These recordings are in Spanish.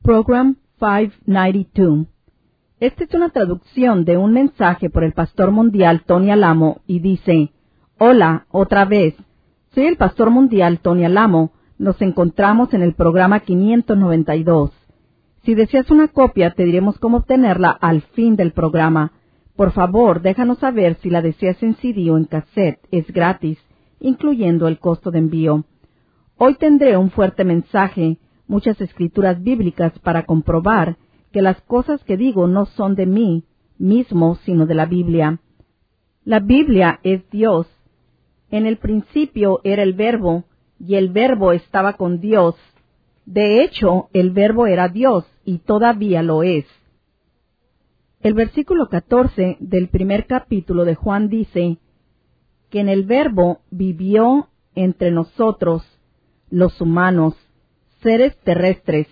Program 592. Esta es una traducción de un mensaje por el pastor mundial Tony Alamo y dice: Hola, otra vez. Soy el pastor mundial Tony Alamo. Nos encontramos en el programa 592. Si deseas una copia, te diremos cómo obtenerla al fin del programa. Por favor, déjanos saber si la deseas en CD o en cassette. Es gratis, incluyendo el costo de envío. Hoy tendré un fuerte mensaje, muchas escrituras bíblicas para comprobar que las cosas que digo no son de mí mismo, sino de la Biblia. La Biblia es Dios. En el principio era el Verbo, y el Verbo estaba con Dios. De hecho, el Verbo era Dios, y todavía lo es. El versículo 14 del primer capítulo de Juan dice que en el Verbo vivió entre nosotros, los humanos, seres terrestres.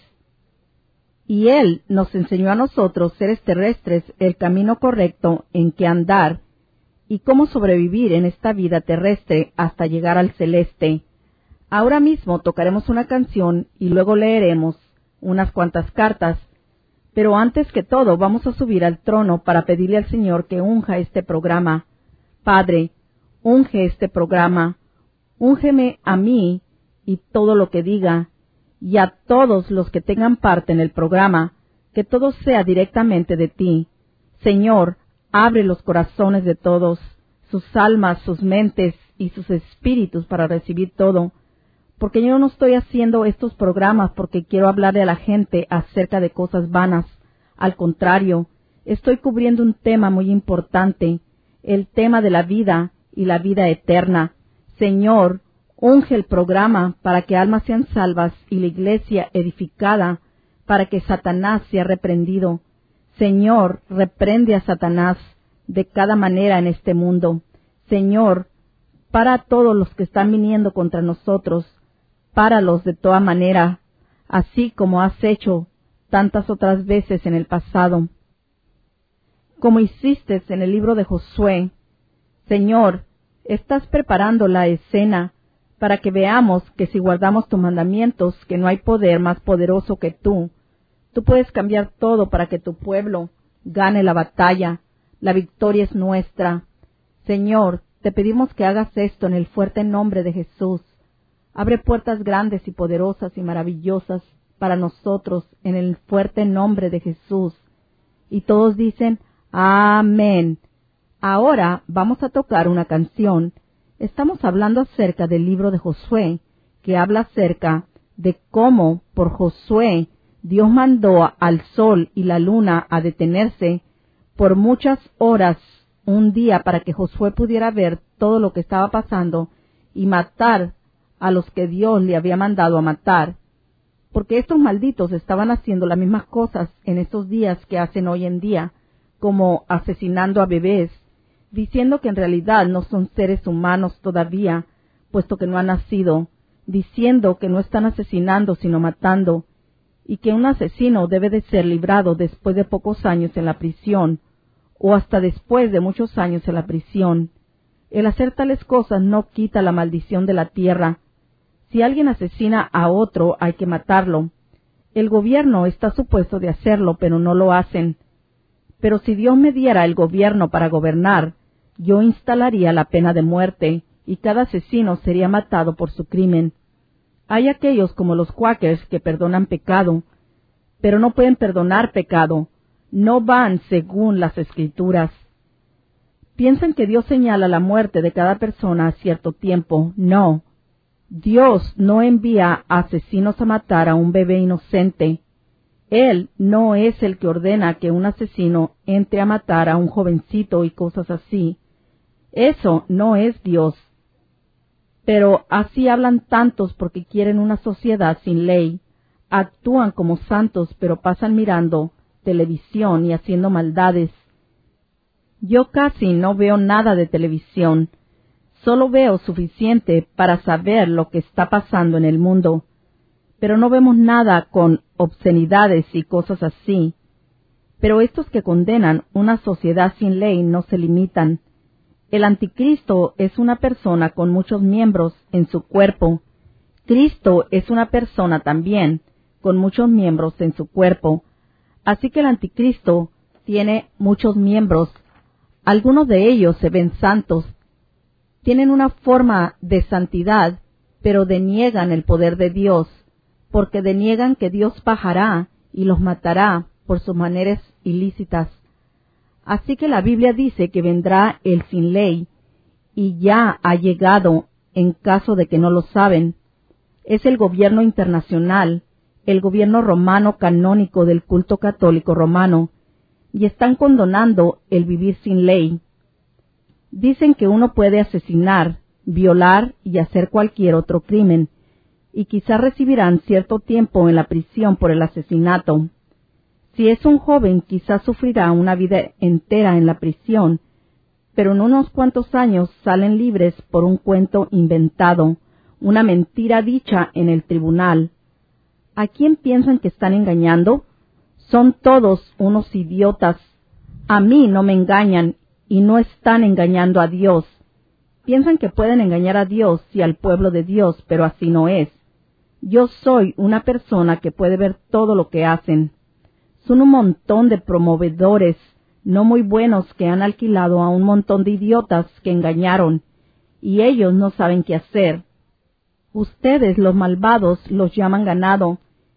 Y Él nos enseñó a nosotros, seres terrestres, el camino correcto en que andar y cómo sobrevivir en esta vida terrestre hasta llegar al celeste. Ahora mismo tocaremos una canción y luego leeremos unas cuantas cartas, pero antes que todo vamos a subir al trono para pedirle al Señor que unja este programa. Padre, unge este programa, úngeme a mí y todo lo que diga, y a todos los que tengan parte en el programa, que todo sea directamente de ti. Señor, abre los corazones de todos, sus almas, sus mentes y sus espíritus para recibir todo, porque yo no estoy haciendo estos programas porque quiero hablarle a la gente acerca de cosas vanas. Al contrario, estoy cubriendo un tema muy importante, el tema de la vida y la vida eterna. Señor, unge el programa para que almas sean salvas y la iglesia edificada, para que Satanás sea reprendido. Señor, reprende a Satanás de cada manera en este mundo. Señor, para a todos los que están viniendo contra nosotros, páralos de toda manera, así como has hecho tantas otras veces en el pasado. Como hiciste en el libro de Josué, Señor, estás preparando la escena para que veamos que si guardamos tus mandamientos, que no hay poder más poderoso que tú. Tú puedes cambiar todo para que tu pueblo gane la batalla. La victoria es nuestra. Señor, te pedimos que hagas esto en el fuerte nombre de Jesús. Abre puertas grandes y poderosas y maravillosas para nosotros en el fuerte nombre de Jesús. Y todos dicen, amén. Ahora vamos a tocar una canción. Estamos hablando acerca del libro de Josué, que habla acerca de cómo por Josué Dios mandó al sol y la luna a detenerse por muchas horas un día para que Josué pudiera ver todo lo que estaba pasando y matar a los que Dios le había mandado a matar, porque estos malditos estaban haciendo las mismas cosas en esos días que hacen hoy en día, como asesinando a bebés, diciendo que en realidad no son seres humanos todavía, puesto que no han nacido, diciendo que no están asesinando sino matando, y que un asesino debe de ser librado después de pocos años en la prisión, o hasta después de muchos años en la prisión. El hacer tales cosas no quita la maldición de la tierra. Si alguien asesina a otro, hay que matarlo. El gobierno está supuesto de hacerlo, pero no lo hacen. Pero si Dios me diera el gobierno para gobernar, yo instalaría la pena de muerte, y cada asesino sería matado por su crimen. Hay aquellos como los Quakers que perdonan pecado, pero no pueden perdonar pecado. No van según las Escrituras. Piensan que Dios señala la muerte de cada persona a cierto tiempo. No. Dios no envía asesinos a matar a un bebé inocente. Él no es el que ordena que un asesino entre a matar a un jovencito y cosas así. Eso no es Dios. Pero así hablan tantos porque quieren una sociedad sin ley. Actúan como santos, pero pasan mirando televisión y haciendo maldades. Yo casi no veo nada de televisión. Solo veo suficiente para saber lo que está pasando en el mundo. Pero no vemos nada con obscenidades y cosas así. Pero estos que condenan una sociedad sin ley no se limitan. El anticristo es una persona con muchos miembros en su cuerpo. Cristo es una persona también, con muchos miembros en su cuerpo. Así que el anticristo tiene muchos miembros. Algunos de ellos se ven santos, tienen una forma de santidad, pero deniegan el poder de Dios, porque deniegan que Dios bajará y los matará por sus maneras ilícitas. Así que la Biblia dice que vendrá el sin ley, y ya ha llegado, en caso de que no lo saben. Es el gobierno internacional, el gobierno romano canónico del culto católico romano, y están condonando el vivir sin ley. Dicen que uno puede asesinar, violar y hacer cualquier otro crimen, y quizás recibirán cierto tiempo en la prisión por el asesinato. Si es un joven, quizás sufrirá una vida entera en la prisión, pero en unos cuantos años salen libres por un cuento inventado, una mentira dicha en el tribunal. ¿A quién piensan que están engañando? Son todos unos idiotas. A mí no me engañan y no están engañando a Dios. Piensan que pueden engañar a Dios y al pueblo de Dios, pero así no es. Yo soy una persona que puede ver todo lo que hacen. Son un montón de promovedores no muy buenos que han alquilado a un montón de idiotas que engañaron, y ellos no saben qué hacer. Ustedes, los malvados, los llaman ganado,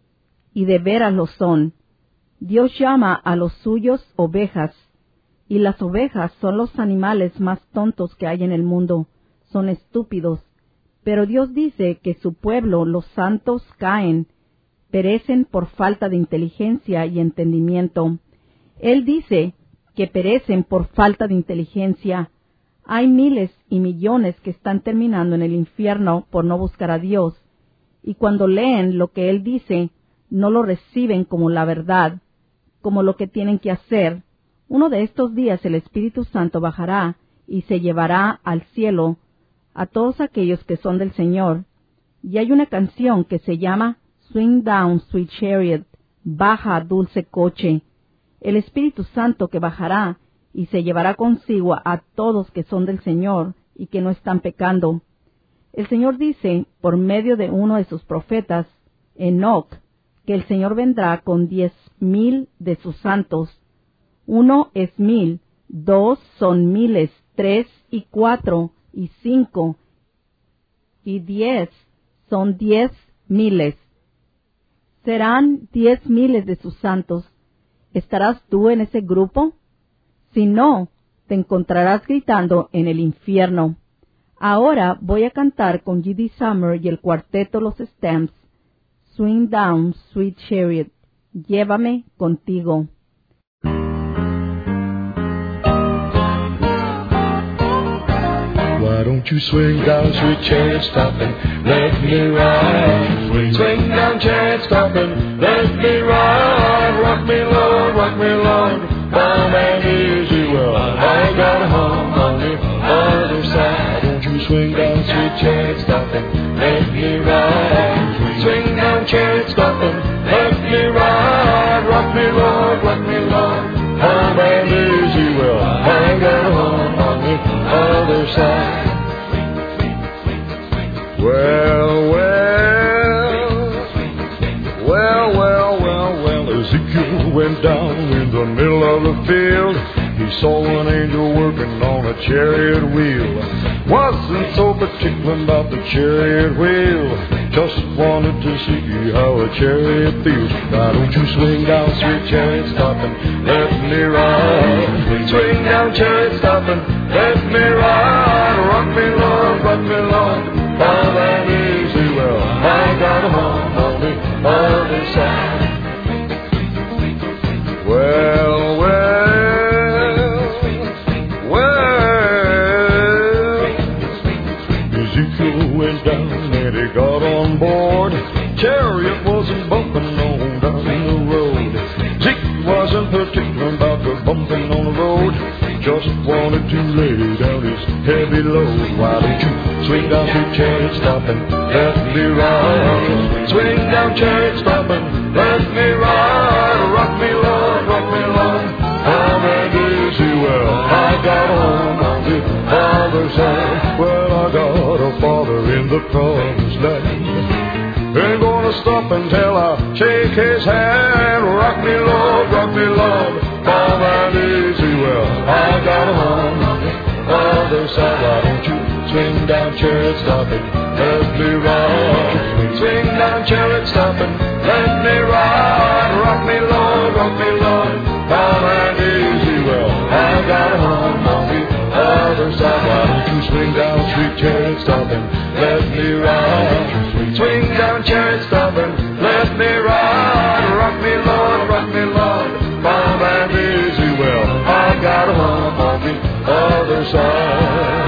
y de veras lo son. Dios llama a los suyos ovejas, y las ovejas son los animales más tontos que hay en el mundo, son estúpidos. Pero Dios dice que su pueblo, los santos, caen, perecen por falta de inteligencia y entendimiento. Él dice que perecen por falta de inteligencia. Hay miles y millones que están terminando en el infierno por no buscar a Dios, y cuando leen lo que Él dice, no lo reciben como la verdad, como lo que tienen que hacer. Uno de estos días el Espíritu Santo bajará y se llevará al cielo a todos aquellos que son del Señor. Y hay una canción que se llama Swing Down, Sweet Chariot, baja, dulce coche. El Espíritu Santo que bajará y se llevará consigo a todos que son del Señor y que no están pecando. El Señor dice, por medio de uno de sus profetas, Enoc, que el Señor vendrá con 10,000 de sus santos. 1 es 1,000, 2 son miles, 3 y 4 y 5, y 10 son 10,000. Serán 10,000 de sus santos. ¿Estarás tú en ese grupo? Si no, te encontrarás gritando en el infierno. Ahora voy a cantar con G.D. Summer y el cuarteto Los Stamps, Swing Down, Sweet Chariot, llévame contigo. Why don't you swing down, sweet chariot, stop and let me ride? Swing down, chariot, stop and let me ride. Rock me, Lord, calm and easy. Well, I got a home on the other side. Don't you swing down, sweet chariot, stop and let me ride? Swing down, chariot, stop and let me ride. Rock me, Lord, calm and easy. Well, I got a home on the other side. Well, Ezekiel went down in the middle of the field. He saw an angel working on a chariot wheel. Wasn't so particular about the chariot wheel, just wanted to see how a chariot feels. Why don't you swing down, sweet chariot, stop and let me ride? Swing down, chariot, stop and let me ride. Rock me, Lord, calm and easy. Well, I got a home on the other side. Ezekiel went down and he got on board. Chariot wasn't bumping on down the road. Zeke wasn't particular about the bumping on the road, just wanted to lay down his heavy load. Why don't you swing down, sweet chariot, stop and let me ride? Swing down, chariot, stop and let me ride. Rock me, Lord, calm and easy. Well, I got home on the other side. Well, I got a father in the promised land. Ain't gonna stop until I shake his hand. Rock me, Lord, calm and easy. Well, I got a home on the other side. Why don't you swing down, chariot, stop and let me ride? Swing down, chariot, stop and let me ride. Rock me, Lord, calm and easy. Well, I got a home on the other side. Why don't you swing down, sweet chariot, stop and let me ride? Swing down, chariot, stop and let me ride. Rock me, Lord, calm and easy. Well, I got a home on the other side.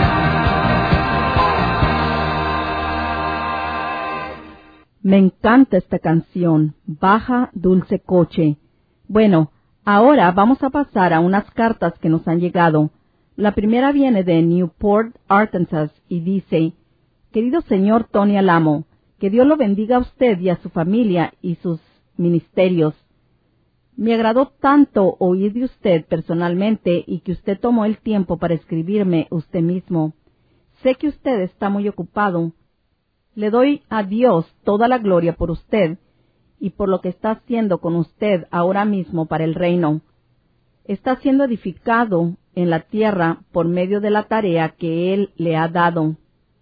Me encanta esta canción, Baja Dulce Coche. Bueno, ahora vamos a pasar a unas cartas que nos han llegado. La primera viene de Newport, Arkansas, y dice: Querido señor Tony Alamo, que Dios lo bendiga a usted y a su familia y sus ministerios. Me agradó tanto oír de usted personalmente y que usted tomó el tiempo para escribirme usted mismo. Sé que usted está muy ocupado. Le doy a Dios toda la gloria por usted y por lo que está haciendo con usted ahora mismo para el reino. Está siendo edificado en la tierra por medio de la tarea que Él le ha dado.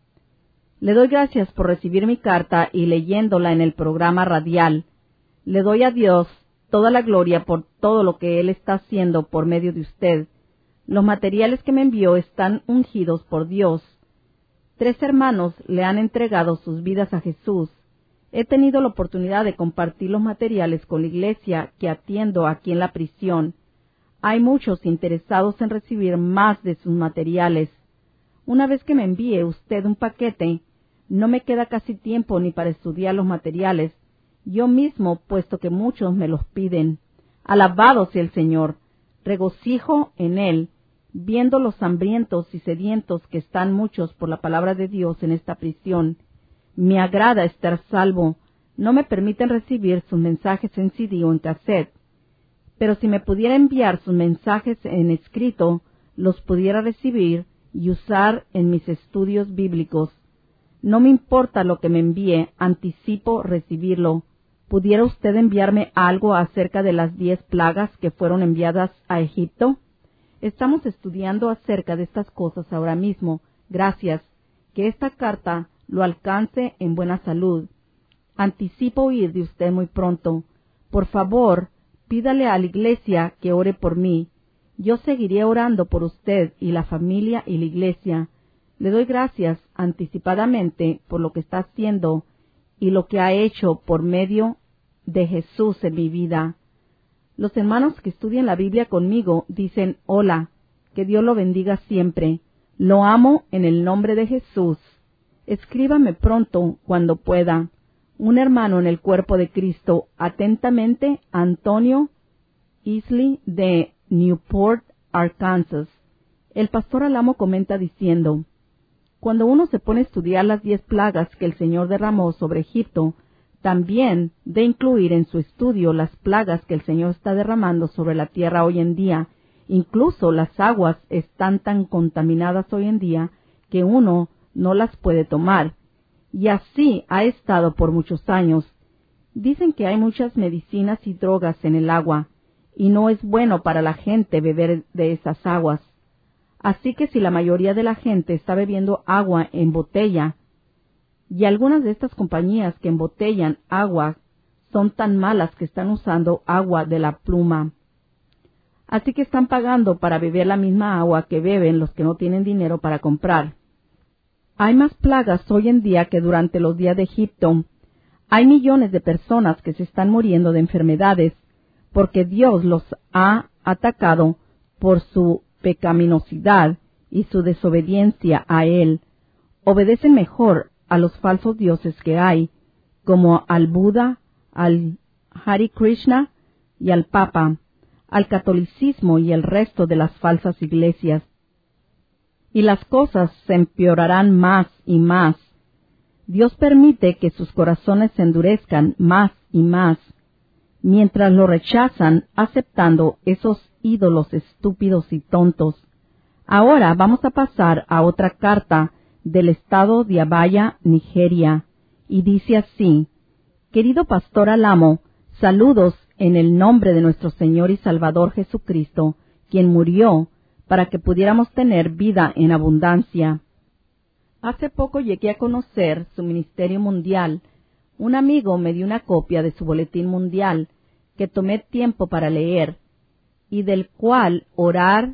Le doy gracias por recibir mi carta y leyéndola en el programa radial. Le doy a Dios toda la gloria por todo lo que Él está haciendo por medio de usted. Los materiales que me envió están ungidos por Dios. 3 hermanos le han entregado sus vidas a Jesús. He tenido la oportunidad de compartir los materiales con la iglesia que atiendo aquí en la prisión. Hay muchos interesados en recibir más de sus materiales. Una vez que me envíe usted un paquete, no me queda casi tiempo ni para estudiar los materiales, yo mismo, puesto que muchos me los piden. Alabado sea el Señor. Regocijo en Él, viendo los hambrientos y sedientos que están muchos por la palabra de Dios en esta prisión. Me agrada estar salvo. No me permiten recibir sus mensajes en CD o en cassette. Pero si me pudiera enviar sus mensajes en escrito, los pudiera recibir y usar en mis estudios bíblicos. No me importa lo que me envíe, anticipo recibirlo. ¿Pudiera usted enviarme algo acerca de las 10 plagas que fueron enviadas a Egipto? Estamos estudiando acerca de estas cosas ahora mismo. Gracias. Que esta carta lo alcance en buena salud. Anticipo oír de usted muy pronto. Por favor, pídale a la iglesia que ore por mí. Yo seguiré orando por usted y la familia y la iglesia. Le doy gracias anticipadamente por lo que está haciendo y lo que ha hecho por medio de Jesús en mi vida. Los hermanos que estudian la Biblia conmigo dicen hola, que Dios lo bendiga siempre. Lo amo en el nombre de Jesús. Escríbame pronto cuando pueda. Un hermano en el cuerpo de Cristo, atentamente, Antonio Isley de Newport, Arkansas. El pastor Alamo comenta diciendo: cuando uno se pone a estudiar las 10 plagas que el Señor derramó sobre Egipto, también de incluir en su estudio las plagas que el Señor está derramando sobre la tierra hoy en día. Incluso las aguas están tan contaminadas hoy en día que uno no las puede tomar. Y así ha estado por muchos años. Dicen que hay muchas medicinas y drogas en el agua, y no es bueno para la gente beber de esas aguas. Así que si la mayoría de la gente está bebiendo agua en botella, y algunas de estas compañías que embotellan agua son tan malas que están usando agua de la pluma. Así que están pagando para beber la misma agua que beben los que no tienen dinero para comprar. Hay más plagas hoy en día que durante los días de Egipto. Hay millones de personas que se están muriendo de enfermedades porque Dios los ha atacado por su pecaminosidad y su desobediencia a Él. Obedecen mejor a los falsos dioses que hay, como al Buda, al Hare Krishna y al Papa, al catolicismo y el resto de las falsas iglesias. Y las cosas se empeorarán más y más. Dios permite que sus corazones se endurezcan más y más, mientras lo rechazan aceptando esos ídolos estúpidos y tontos. Ahora vamos a pasar a otra carta del estado de Abaya, Nigeria, y dice así: Querido Pastor Alamo, saludos en el nombre de nuestro Señor y Salvador Jesucristo, quien murió para que pudiéramos tener vida en abundancia. Hace poco llegué a conocer su ministerio mundial. Un amigo me dio una copia de su boletín mundial que tomé tiempo para leer y del cual orar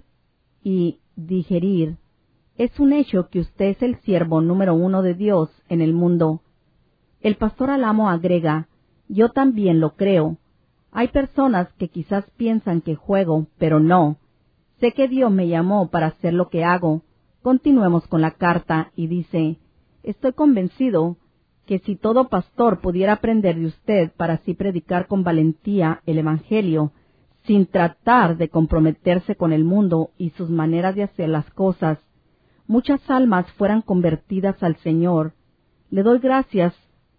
y digerir. Es un hecho que usted es el siervo número 1 de Dios en el mundo. El pastor Alamo agrega, yo también lo creo. Hay personas que quizás piensan que juego, pero no. Sé que Dios me llamó para hacer lo que hago. Continuemos con la carta y dice, estoy convencido que si todo pastor pudiera aprender de usted para así predicar con valentía el Evangelio, sin tratar de comprometerse con el mundo y sus maneras de hacer las cosas, muchas almas fueran convertidas al Señor. Le doy gracias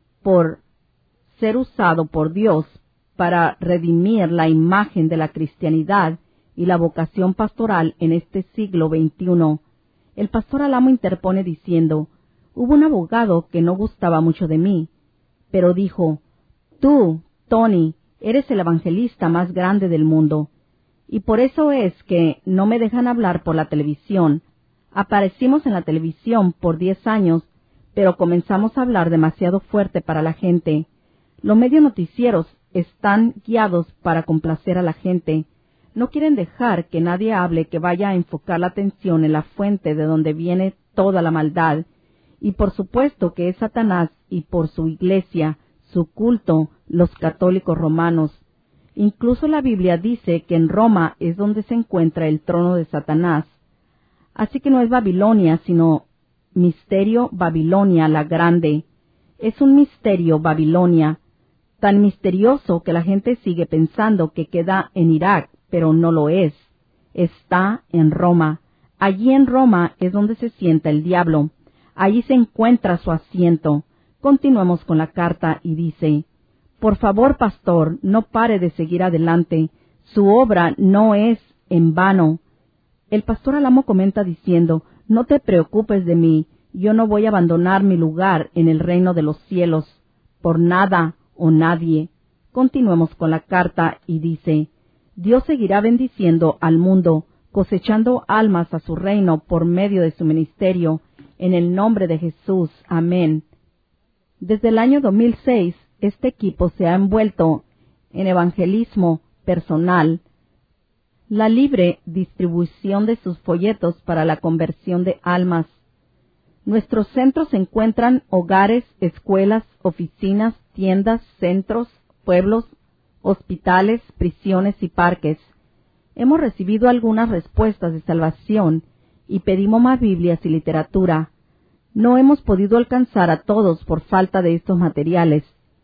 por ser usado por Dios para redimir la imagen de la cristianidad y la vocación pastoral en este siglo XXI. El pastor Alamo interpone diciendo, hubo un abogado que no gustaba mucho de mí, pero dijo, tú, Tony, eres el evangelista más grande del mundo, y por eso es que no me dejan hablar por la televisión. Aparecimos en la televisión por 10 años, pero comenzamos a hablar demasiado fuerte para la gente. Los medios noticieros están guiados para complacer a la gente. No quieren dejar que nadie hable que vaya a enfocar la atención en la fuente de donde viene toda la maldad. Y por supuesto que es Satanás y por su iglesia, su culto, los católicos romanos. Incluso la Biblia dice que en Roma es donde se encuentra el trono de Satanás. Así que no es Babilonia, sino Misterio Babilonia la Grande. Es un misterio Babilonia, tan misterioso que la gente sigue pensando que queda en Irak, pero no lo es. Está en Roma. Allí en Roma es donde se sienta el diablo. Allí se encuentra su asiento. Continuemos con la carta y dice, por favor, pastor, no pare de seguir adelante. Su obra no es en vano. El pastor Alamo comenta diciendo, no te preocupes de mí, yo no voy a abandonar mi lugar en el reino de los cielos, por nada o nadie. Continuemos con la carta y dice, Dios seguirá bendiciendo al mundo, cosechando almas a su reino por medio de su ministerio, en el nombre de Jesús. Amén. Desde el año 2006, este equipo se ha envuelto en evangelismo personal, la libre distribución de sus folletos para la conversión de almas. Nuestros centros se encuentran hogares, escuelas, oficinas, tiendas, centros, pueblos, hospitales, prisiones y parques. Hemos recibido algunas respuestas de salvación y pedimos más Biblias y literatura. No hemos podido alcanzar a todos por falta de estos materiales.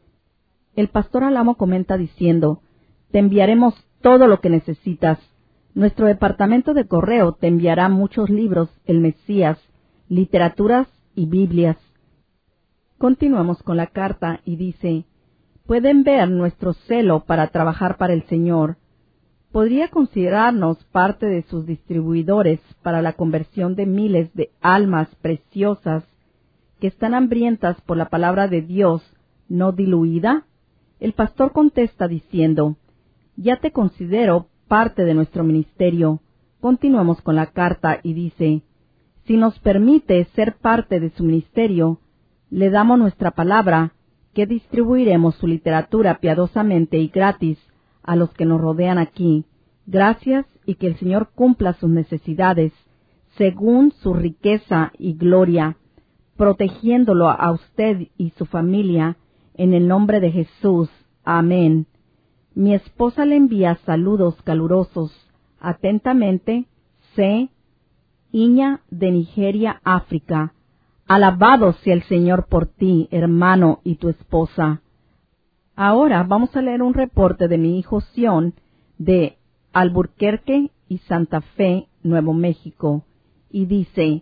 El pastor Alamo comenta diciendo, te enviaremos todo lo que necesitas. Nuestro departamento de correo te enviará muchos libros, el Mesías, literaturas y Biblias. Continuamos con la carta y dice, pueden ver nuestro celo para trabajar para el Señor. ¿Podría considerarnos parte de sus distribuidores para la conversión de miles de almas preciosas que están hambrientas por la palabra de Dios no diluida? El pastor contesta diciendo, ya te considero parte de nuestro ministerio. Continuamos con la carta y dice, si nos permite ser parte de su ministerio, le damos nuestra palabra que distribuiremos su literatura piadosamente y gratis a los que nos rodean aquí. Gracias y que el Señor cumpla sus necesidades según su riqueza y gloria, protegiéndolo a usted y su familia en el nombre de Jesús. Amén. Mi esposa le envía saludos calurosos. Atentamente, C. Iña de Nigeria, África. Alabado sea el Señor por ti, hermano, y tu esposa. Ahora vamos a leer un reporte de mi hijo Sion de Albuquerque y Santa Fe, Nuevo México, y dice,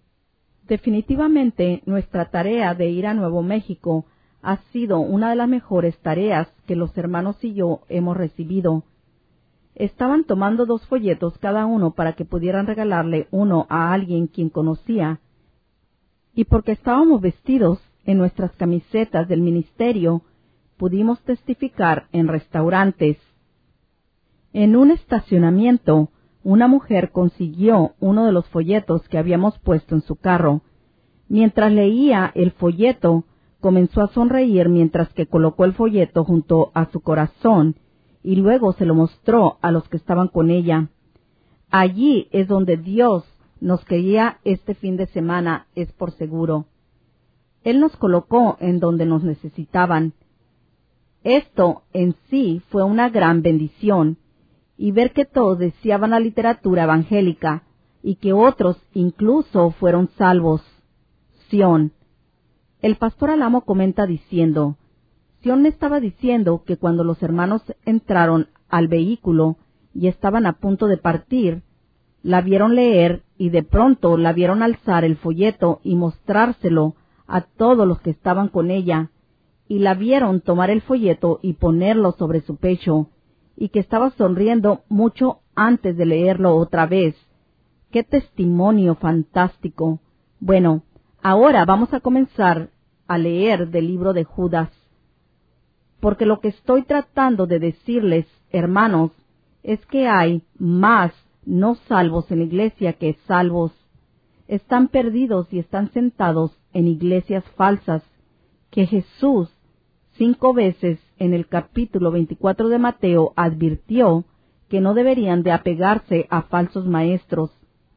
definitivamente nuestra tarea de ir a Nuevo México ha sido una de las mejores tareas que los hermanos y yo hemos recibido. Estaban tomando 2 folletos cada uno para que pudieran regalarle uno a alguien quien conocía, y porque estábamos vestidos en nuestras camisetas del ministerio, pudimos testificar en restaurantes. En un estacionamiento, una mujer consiguió uno de los folletos que habíamos puesto en su carro. Mientras leía el folleto, comenzó a sonreír mientras que colocó el folleto junto a su corazón y luego se lo mostró a los que estaban con ella. Allí es donde Dios nos quería este fin de semana, es por seguro. Él nos colocó en donde nos necesitaban. Esto en sí fue una gran bendición, y ver que todos deseaban la literatura evangélica y que otros incluso fueron salvos. Sion. El pastor Alamo comenta diciendo, Sion me estaba diciendo que cuando los hermanos entraron al vehículo y estaban a punto de partir, la vieron leer y de pronto la vieron alzar el folleto y mostrárselo a todos los que estaban con ella, y la vieron tomar el folleto y ponerlo sobre su pecho, y que estaba sonriendo mucho antes de leerlo otra vez. ¡Qué testimonio fantástico! Bueno, ahora vamos a comenzar a leer del libro de Judas, porque lo que estoy tratando de decirles, hermanos, es que hay más no salvos en la iglesia que salvos. Están perdidos y están sentados en iglesias falsas, que Jesús 5 veces en el capítulo 24 de Mateo advirtió que no deberían de apegarse a falsos maestros.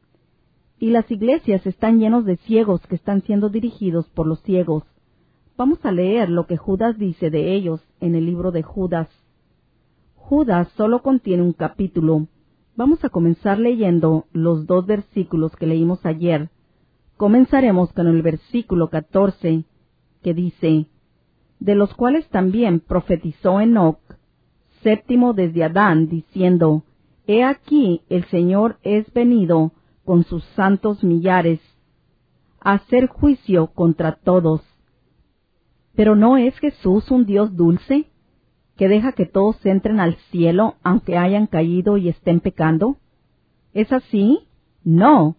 Y las iglesias están llenos de ciegos que están siendo dirigidos por los ciegos. Vamos a leer lo que Judas dice de ellos en el libro de Judas. Judas solo contiene un capítulo. Vamos a comenzar leyendo los 2 versículos que leímos ayer. Comenzaremos con el versículo 14, que dice, de los cuales también profetizó Enoc, séptimo desde Adán, diciendo, He aquí el Señor es venido con sus santos millares, a hacer juicio contra todos. ¿Pero no es Jesús un Dios dulce, que deja que todos entren al cielo aunque hayan caído y estén pecando? ¿Es así? No.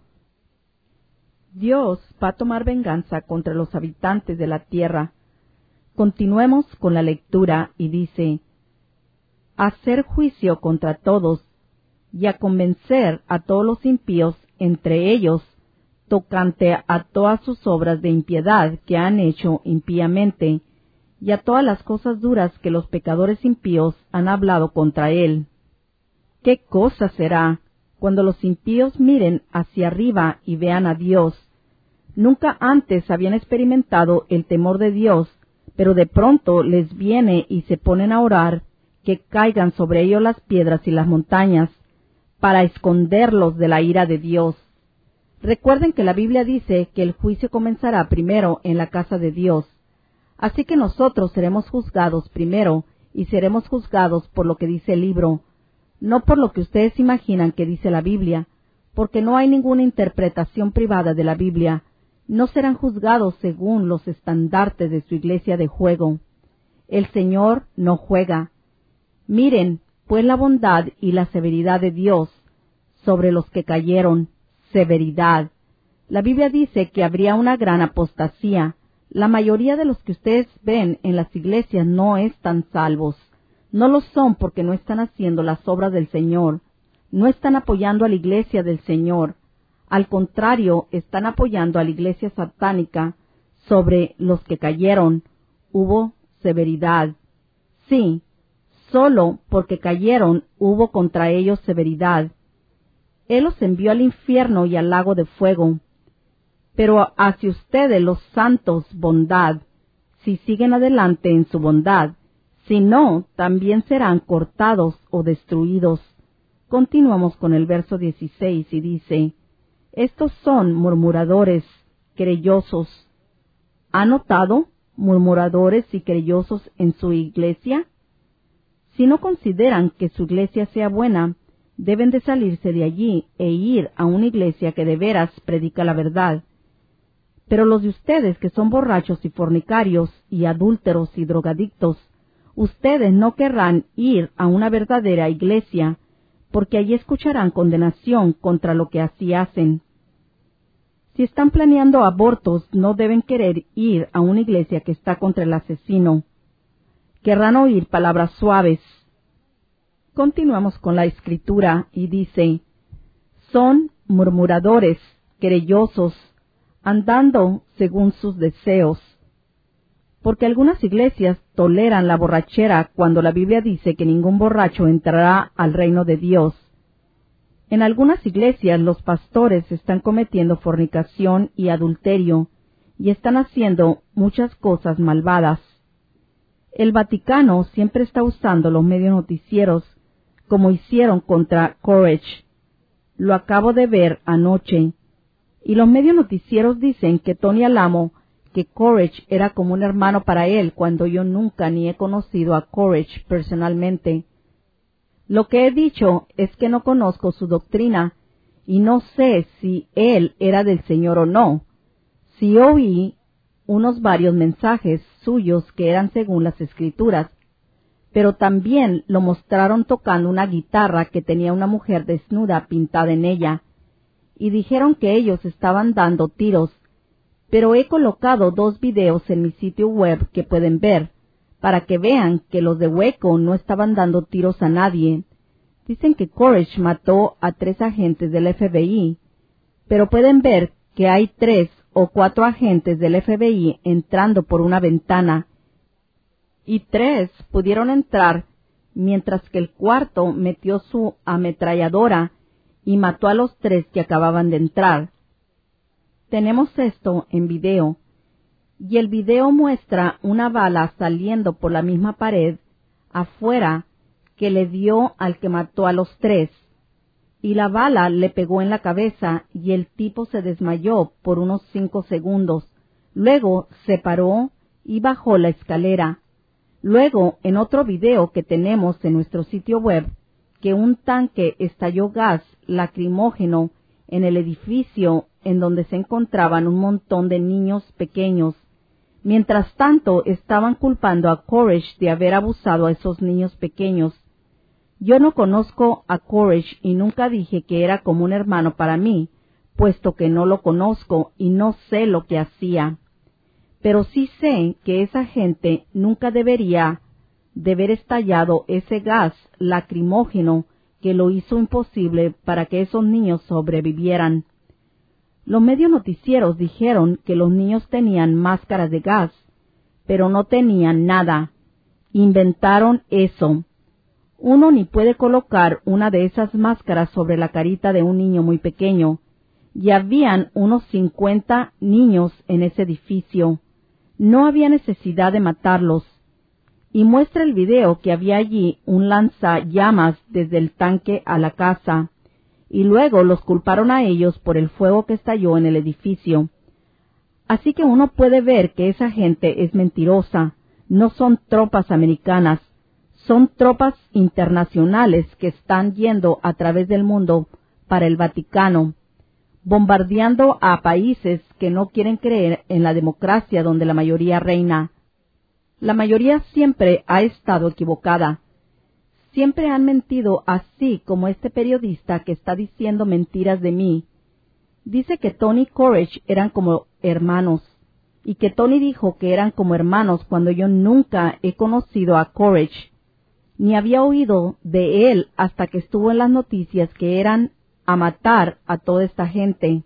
Dios va a tomar venganza contra los habitantes de la tierra. Continuemos con la lectura y dice, hacer juicio contra todos y a convencer a todos los impíos, entre ellos, tocante a todas sus obras de impiedad que han hecho impíamente, y a todas las cosas duras que los pecadores impíos han hablado contra él. ¿Qué cosa será cuando los impíos miren hacia arriba y vean a Dios? Nunca antes habían experimentado el temor de Dios, pero de pronto les viene y se ponen a orar que caigan sobre ellos las piedras y las montañas, para esconderlos de la ira de Dios. Recuerden que la Biblia dice que el juicio comenzará primero en la casa de Dios. Así que nosotros seremos juzgados primero y seremos juzgados por lo que dice el libro, no por lo que ustedes imaginan que dice la Biblia, porque no hay ninguna interpretación privada de la Biblia. No serán juzgados según los estandartes de su iglesia de juego. El Señor no juega. Miren, pues, la bondad y la severidad de Dios sobre los que cayeron. Severidad. La Biblia dice que habría una gran apostasía. La mayoría de los que ustedes ven en las iglesias no están salvos. No lo son porque no están haciendo las obras del Señor. No están apoyando a la iglesia del Señor. Al contrario, están apoyando a la iglesia satánica. Sobre los que cayeron hubo severidad. Sí, solo porque cayeron hubo contra ellos severidad. Él los envió al infierno y al lago de fuego. Pero hacia ustedes, los santos, bondad, si siguen adelante en su bondad. Si no, también serán cortados o destruidos. Continuamos con el verso 16 y dice, estos son murmuradores, querellosos. ¿Ha notado murmuradores y querellosos en su iglesia? Si no consideran que su iglesia sea buena, deben de salirse de allí e ir a una iglesia que de veras predica la verdad. Pero los de ustedes que son borrachos y fornicarios y adúlteros y drogadictos, ustedes no querrán ir a una verdadera iglesia, porque allí escucharán condenación contra lo que así hacen. Si están planeando abortos, no deben querer ir a una iglesia que está contra el asesino. querrán oír palabras suaves. Continuamos con la escritura y dice, son murmuradores, querellosos, andando según sus deseos. Porque algunas iglesias toleran la borrachera cuando la Biblia dice que ningún borracho entrará al reino de Dios. En algunas iglesias los pastores están cometiendo fornicación y adulterio y están haciendo muchas cosas malvadas. El Vaticano siempre está usando los medios noticieros como hicieron contra Courage. Lo acabo de ver anoche. Y los medios noticieros dicen que Tony Alamo, que Courage era como un hermano para él cuando yo nunca ni he conocido a Courage personalmente. Lo que he dicho es que no conozco su doctrina y no sé si él era del Señor o no. Sí oí unos varios mensajes suyos que eran según las Escrituras, pero también lo mostraron tocando una guitarra que tenía una mujer desnuda pintada en ella, y dijeron que ellos estaban dando tiros, pero he colocado 2 videos en mi sitio web que pueden ver, para que vean que los de Waco no estaban dando tiros a nadie. Dicen que Courage mató a 3 agentes del FBI, pero pueden ver que hay 3 o 4 agentes del FBI entrando por una ventana, y 3 pudieron entrar, mientras que el cuarto metió su ametralladora y mató a los 3 que acababan de entrar. Tenemos esto en video, y el video muestra una bala saliendo por la misma pared afuera que le dio al que mató a los 3, y la bala le pegó en la cabeza y el tipo se desmayó por unos 5 segundos. Luego se paró y bajó la escalera. Luego, en otro video que tenemos en nuestro sitio web, que un tanque estalló gas lacrimógeno en el edificio en donde se encontraban un montón de niños pequeños. Mientras tanto, estaban culpando a Courage de haber abusado a esos niños pequeños. Yo no conozco a Courage y nunca dije que era como un hermano para mí, puesto que no lo conozco y no sé lo que hacía. Pero sí sé que esa gente nunca debería de haber estallado ese gas lacrimógeno que lo hizo imposible para que esos niños sobrevivieran. Los medios noticieros dijeron que los niños tenían máscaras de gas, pero no tenían nada. Inventaron eso. Uno ni puede colocar una de esas máscaras sobre la carita de un niño muy pequeño. Y habían unos 50 niños en ese edificio. No había necesidad de matarlos. Y muestra el video que había allí un lanzallamas desde el tanque a la casa, y luego los culparon a ellos por el fuego que estalló en el edificio. Así que uno puede ver que esa gente es mentirosa, no son tropas americanas, son tropas internacionales que están yendo a través del mundo para el Vaticano, bombardeando a países que no quieren creer en la democracia donde la mayoría reina. La mayoría siempre ha estado equivocada. Siempre han mentido, así como este periodista que está diciendo mentiras de mí. Dice que Tony y Courage eran como hermanos, y que Tony dijo que eran como hermanos cuando yo nunca he conocido a Courage, ni había oído de él hasta que estuvo en las noticias que eran a matar a toda esta gente.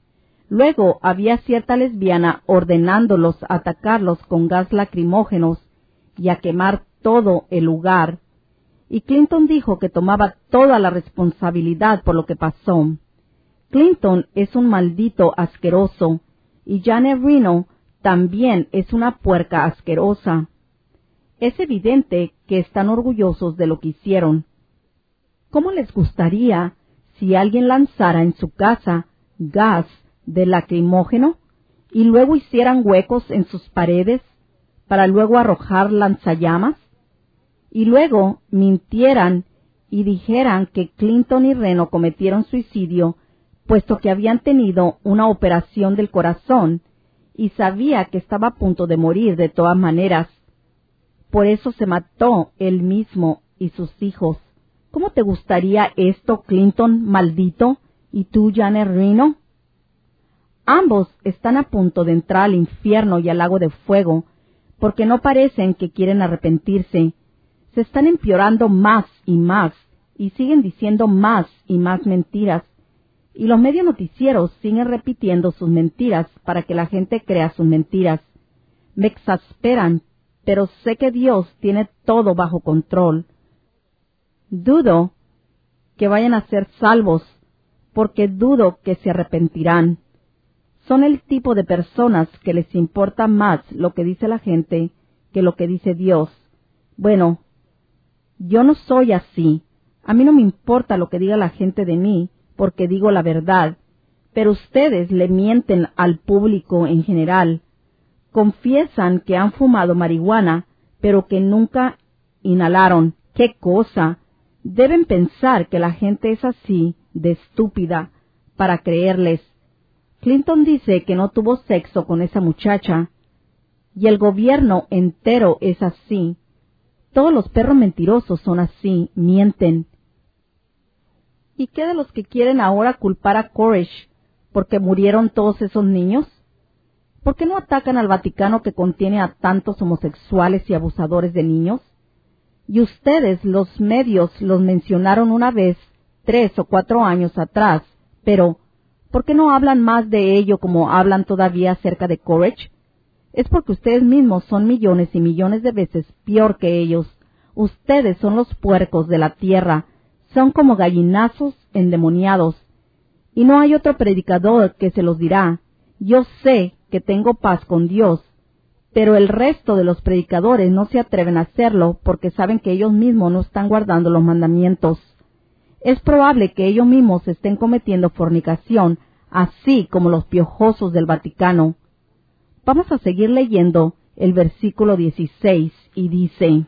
Luego había cierta lesbiana ordenándolos a atacarlos con gas lacrimógenos y a quemar todo el lugar. Y Clinton dijo que tomaba toda la responsabilidad por lo que pasó. Clinton es un maldito asqueroso, y Janet Reno también es una puerca asquerosa. Es evidente que están orgullosos de lo que hicieron. ¿Cómo les gustaría si alguien lanzara en su casa gas de lacrimógeno y luego hicieran huecos en sus paredes para luego arrojar lanzallamas? Y luego mintieran y dijeran que Clinton y Reno cometieron suicidio, puesto que habían tenido una operación del corazón y sabía que estaba a punto de morir de todas maneras. Por eso se mató él mismo y sus hijos. ¿Cómo te gustaría esto, Clinton, maldito, y tú, Janet Reno? Ambos están a punto de entrar al infierno y al lago de fuego, porque no parecen que quieren arrepentirse. Se están empeorando más, y siguen diciendo más y más mentiras. Y los medios noticieros siguen repitiendo sus mentiras para que la gente crea sus mentiras. Me exasperan, pero sé que Dios tiene todo bajo control. Dudo que vayan a ser salvos, porque dudo que se arrepentirán. Son el tipo de personas que les importa más lo que dice la gente que lo que dice Dios. Bueno, yo no soy así. A mí no me importa lo que diga la gente de mí, porque digo la verdad. Pero ustedes le mienten al público en general. Confiesan que han fumado marihuana, pero que nunca inhalaron. ¡Qué cosa! Deben pensar que la gente es así, de estúpida, para creerles. Clinton dice que no tuvo sexo con esa muchacha. Y el gobierno entero es así. Todos los perros mentirosos son así, mienten. ¿Y qué de los que quieren ahora culpar a Koresh porque murieron todos esos niños? ¿Por qué no atacan al Vaticano que contiene a tantos homosexuales y abusadores de niños? Y ustedes, los medios, los mencionaron una vez, 3 o 4 años atrás, pero ¿por qué no hablan más de ello como hablan todavía acerca de Koresh? Es porque ustedes mismos son millones y millones de veces peor que ellos. Ustedes son los puercos de la tierra, son como gallinazos endemoniados. Y no hay otro predicador que se los dirá. Yo sé que tengo paz con Dios, pero el resto de los predicadores no se atreven a hacerlo porque saben que ellos mismos no están guardando los mandamientos. Es probable que ellos mismos estén cometiendo fornicación, así como los piojosos del Vaticano. Vamos a seguir leyendo el versículo 16 y dice: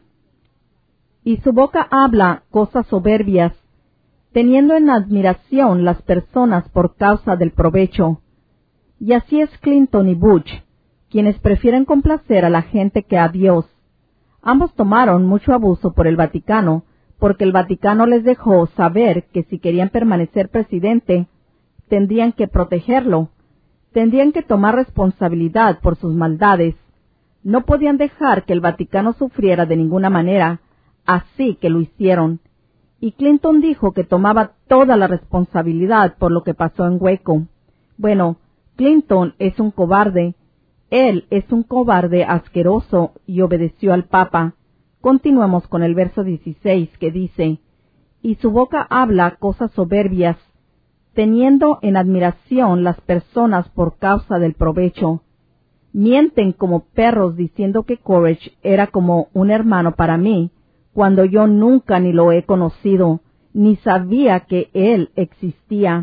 Y su boca habla cosas soberbias, teniendo en admiración las personas por causa del provecho. Y así es Clinton y Bush, quienes prefieren complacer a la gente que a Dios. Ambos tomaron mucho abuso por el Vaticano, porque el Vaticano les dejó saber que si querían permanecer presidente, tendrían que protegerlo, tendrían que tomar responsabilidad por sus maldades. No podían dejar que el Vaticano sufriera de ninguna manera, así que lo hicieron. Y Clinton dijo que tomaba toda la responsabilidad por lo que pasó en Waco. Bueno, Clinton es un cobarde. Él es un cobarde asqueroso y obedeció al Papa. Continuemos con el verso 16 que dice: Y su boca habla cosas soberbias, teniendo en admiración las personas por causa del provecho. Mienten como perros diciendo que Koresh era como un hermano para mí, cuando yo nunca ni lo he conocido, ni sabía que él existía.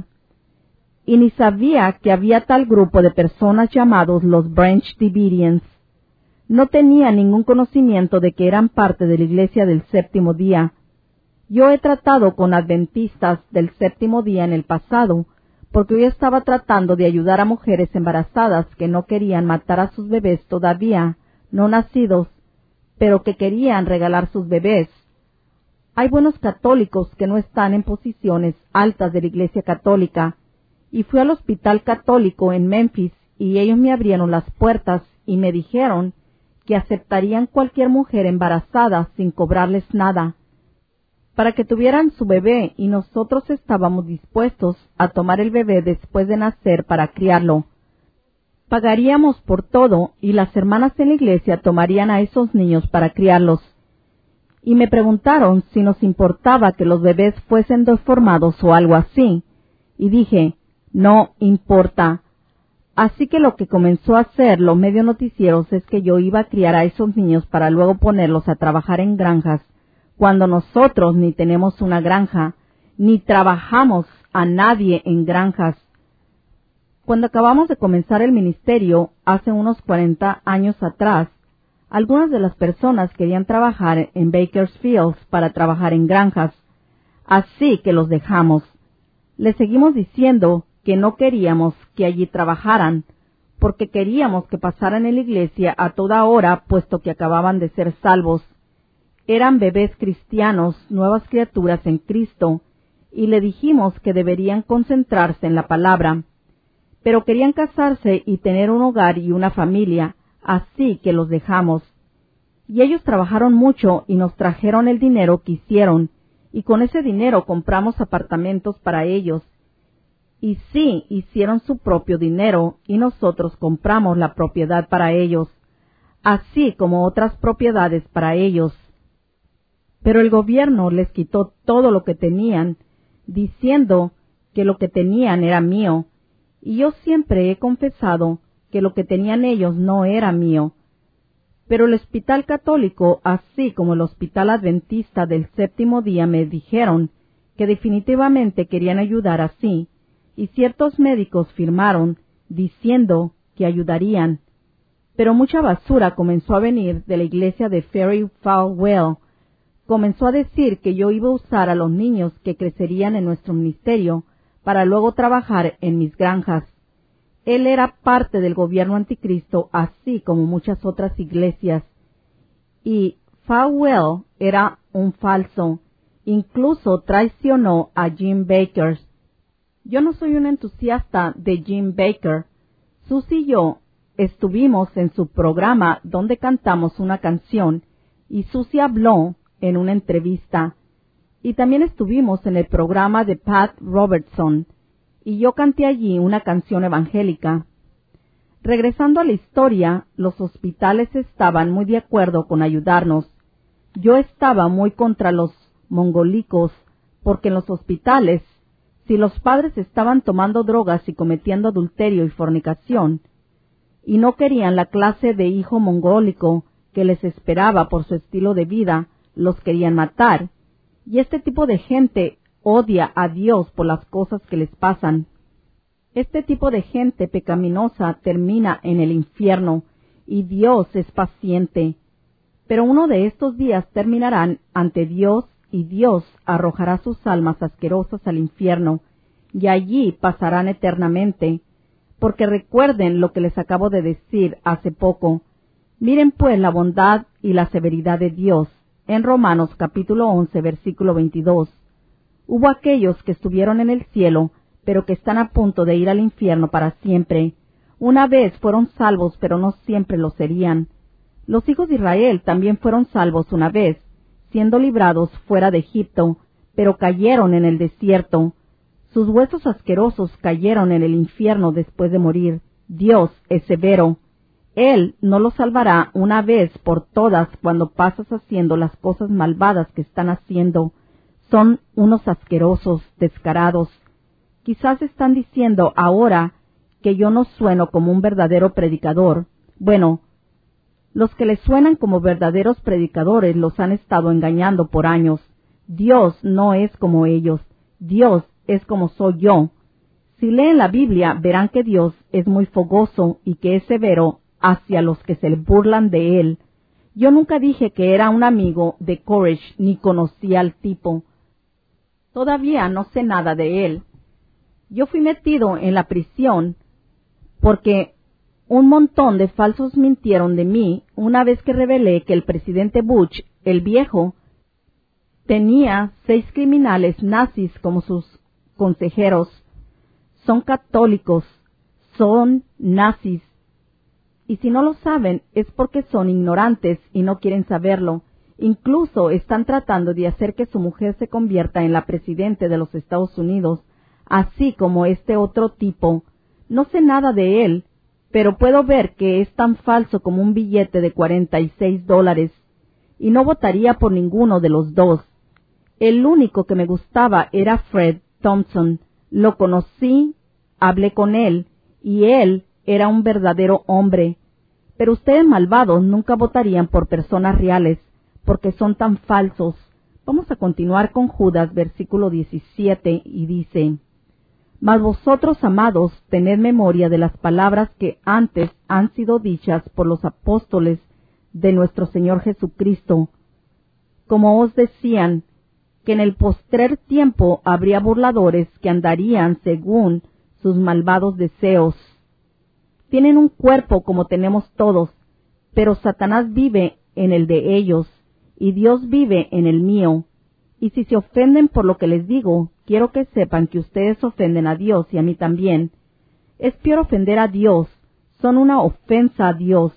Y ni sabía que había tal grupo de personas llamados los Branch Davidians. No tenía ningún conocimiento de que eran parte de la Iglesia del Séptimo Día. Yo he tratado con adventistas del Séptimo Día en el pasado, porque yo estaba tratando de ayudar a mujeres embarazadas que no querían matar a sus bebés todavía no nacidos, pero que querían regalar sus bebés. Hay buenos católicos que no están en posiciones altas de la Iglesia Católica, y fui al hospital católico en Memphis y ellos me abrieron las puertas y me dijeron que aceptarían cualquier mujer embarazada sin cobrarles nada, para que tuvieran su bebé, y nosotros estábamos dispuestos a tomar el bebé después de nacer para criarlo. Pagaríamos por todo y las hermanas en la iglesia tomarían a esos niños para criarlos. Y me preguntaron si nos importaba que los bebés fuesen deformados o algo así, y dije: no importa. Así que lo que comenzó a hacer los medios noticieros es que yo iba a criar a esos niños para luego ponerlos a trabajar en granjas, cuando nosotros ni tenemos una granja, ni trabajamos a nadie en granjas. Cuando acabamos de comenzar el ministerio, hace unos 40 años atrás, algunas de las personas querían trabajar en Bakersfield para trabajar en granjas, así que los dejamos. Les seguimos diciendo que no queríamos que allí trabajaran, porque queríamos que pasaran en la iglesia a toda hora, puesto que acababan de ser salvos. Eran bebés cristianos, nuevas criaturas en Cristo, y le dijimos que deberían concentrarse en la palabra. Pero querían casarse y tener un hogar y una familia, así que los dejamos. Y ellos trabajaron mucho y nos trajeron el dinero que hicieron, y con ese dinero compramos apartamentos para ellos. Y sí, hicieron su propio dinero, y nosotros compramos la propiedad para ellos, así como otras propiedades para ellos. Pero el gobierno les quitó todo lo que tenían, diciendo que lo que tenían era mío, y yo siempre he confesado que lo que tenían ellos no era mío. Pero el Hospital Católico, así como el Hospital Adventista del Séptimo Día, me dijeron que definitivamente querían ayudar así, y ciertos médicos firmaron diciendo que ayudarían. Pero mucha basura comenzó a venir de la iglesia de Ferry Falwell. Comenzó a decir que yo iba a usar a los niños que crecerían en nuestro ministerio para luego trabajar en mis granjas. Él era parte del gobierno anticristo, así como muchas otras iglesias. Y Falwell era un falso. Incluso traicionó a Jim Bakker. Yo no soy un entusiasta de Jim Bakker. Susie y yo estuvimos en su programa donde cantamos una canción y Susie habló en una entrevista. Y también estuvimos en el programa de Pat Robertson y yo canté allí una canción evangélica. Regresando a la historia, los hospitales estaban muy de acuerdo con ayudarnos. Yo estaba muy contra los mongólicos, porque en los hospitales, si los padres estaban tomando drogas y cometiendo adulterio y fornicación, y no querían la clase de hijo mongólico que les esperaba por su estilo de vida, los querían matar, y este tipo de gente odia a Dios por las cosas que les pasan. Este tipo de gente pecaminosa termina en el infierno, y Dios es paciente. Pero uno de estos días terminarán ante Dios, y Dios arrojará sus almas asquerosas al infierno, y allí pasarán eternamente. Porque recuerden lo que les acabo de decir hace poco. Miren pues la bondad y la severidad de Dios. En Romanos capítulo 11, versículo 22. Hubo aquellos que estuvieron en el cielo, pero que están a punto de ir al infierno para siempre. Una vez fueron salvos, pero no siempre lo serían. Los hijos de Israel también fueron salvos una vez, siendo librados fuera de Egipto, pero cayeron en el desierto. Sus huesos asquerosos cayeron en el infierno después de morir. Dios es severo. Él no los salvará una vez por todas cuando pasas haciendo las cosas malvadas que están haciendo. Son unos asquerosos, descarados. Quizás están diciendo ahora que yo no sueno como un verdadero predicador. Bueno, los que les suenan como verdaderos predicadores los han estado engañando por años. Dios no es como ellos. Dios es como soy yo. Si leen la Biblia, verán que Dios es muy fogoso y que es severo hacia los que se burlan de Él. Yo nunca dije que era un amigo de Koresh ni conocía al tipo. Todavía no sé nada de él. Yo fui metido en la prisión porque un montón de falsos mintieron de mí una vez que revelé que el presidente Bush, el viejo, tenía 6 criminales nazis como sus consejeros. Son católicos, son nazis. Y si no lo saben es porque son ignorantes y no quieren saberlo. Incluso están tratando de hacer que su mujer se convierta en la presidente de los Estados Unidos, así como este otro tipo. No sé nada de él, pero puedo ver que es tan falso como un billete de $46, y no votaría por ninguno de los dos. El único que me gustaba era Fred Thompson. Lo conocí, hablé con él, y él era un verdadero hombre. Pero ustedes malvados nunca votarían por personas reales, porque son tan falsos. Vamos a continuar con Judas, versículo 17, y dice: Mas vosotros, amados, tened memoria de las palabras que antes han sido dichas por los apóstoles de nuestro Señor Jesucristo, como os decían, que en el postrer tiempo habría burladores que andarían según sus malvados deseos. Tienen un cuerpo como tenemos todos, pero Satanás vive en el de ellos, y Dios vive en el mío. Y si se ofenden por lo que les digo, quiero que sepan que ustedes ofenden a Dios y a mí también. Es peor ofender a Dios, son una ofensa a Dios.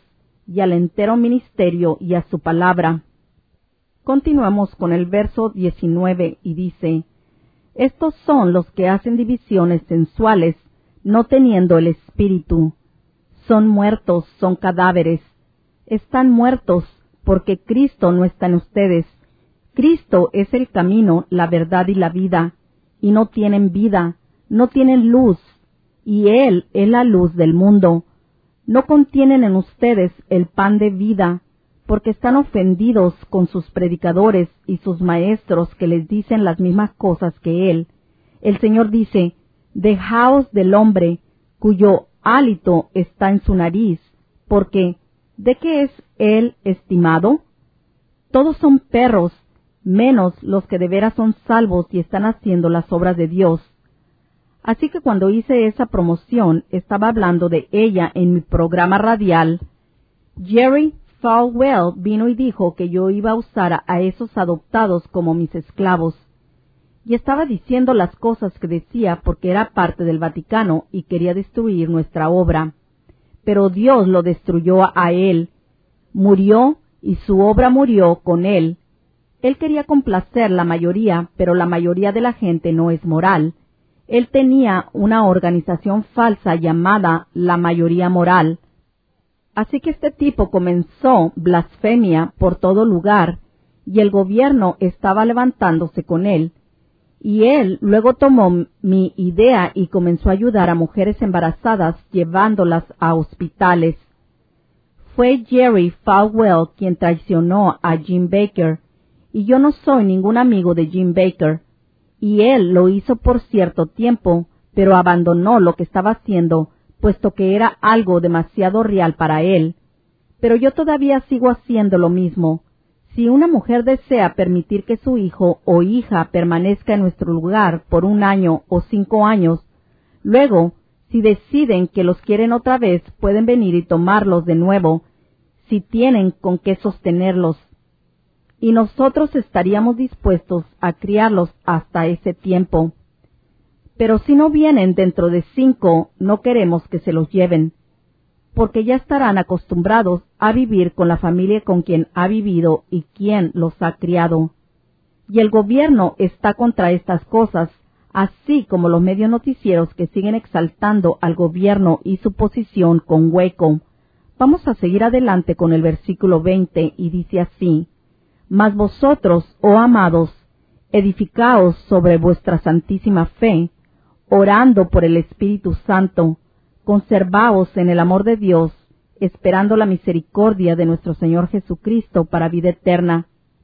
y al entero ministerio y a su palabra. Continuamos con el verso 19 y dice: Estos son los que hacen divisiones sensuales, no teniendo el espíritu. Son muertos, son cadáveres. Están muertos, porque Cristo no está en ustedes. Cristo es el camino, la verdad y la vida, y no tienen vida, no tienen luz, y Él es la luz del mundo. No contienen en ustedes el pan de vida, porque están ofendidos con sus predicadores y sus maestros que les dicen las mismas cosas que Él. El Señor dice: Dejaos del hombre, cuyo hálito está en su nariz, porque ¿de qué es Él estimado? Todos son perros, menos los que de veras son salvos y están haciendo las obras de Dios. Así que cuando hice esa promoción, estaba hablando de ella en mi programa radial. Jerry Falwell vino y dijo que yo iba a usar a esos adoptados como mis esclavos. Y estaba diciendo las cosas que decía porque era parte del Vaticano y quería destruir nuestra obra. Pero Dios lo destruyó a él. Murió y su obra murió con él. Él quería complacer la mayoría, pero la mayoría de la gente no es moral. Él tenía una organización falsa llamada la mayoría moral. Así que este tipo comenzó blasfemia por todo lugar, y el gobierno estaba levantándose con él. Y él luego tomó mi idea y comenzó a ayudar a mujeres embarazadas llevándolas a hospitales. Fue Jerry Falwell quien traicionó a Jim Bakker, y yo no soy ningún amigo de Jim Bakker. Y él lo hizo por cierto tiempo, pero abandonó lo que estaba haciendo, puesto que era algo demasiado real para él. Pero yo todavía sigo haciendo lo mismo. Si una mujer desea permitir que su hijo o hija permanezca en nuestro lugar por 1 año o 5 años, luego, si deciden que los quieren otra vez, pueden venir y tomarlos de nuevo, si tienen con qué sostenerlos. Y nosotros estaríamos dispuestos a criarlos hasta ese tiempo. Pero si no vienen dentro de 5, no queremos que se los lleven, porque ya estarán acostumbrados a vivir con la familia con quien ha vivido y quien los ha criado. Y el gobierno está contra estas cosas, así como los medios noticieros que siguen exaltando al gobierno y su posición con hueco. Vamos a seguir adelante con el versículo 20 y dice así: Mas vosotros, oh amados, edificaos sobre vuestra santísima fe, orando por el Espíritu Santo, conservaos en el amor de Dios, esperando la misericordia de nuestro Señor Jesucristo para vida eterna.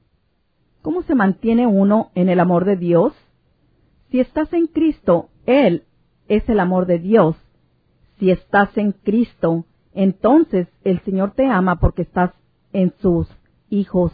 ¿Cómo se mantiene uno en el amor de Dios? Si estás en Cristo, Él es el amor de Dios. Si estás en Cristo, entonces el Señor te ama porque estás en sus hijos.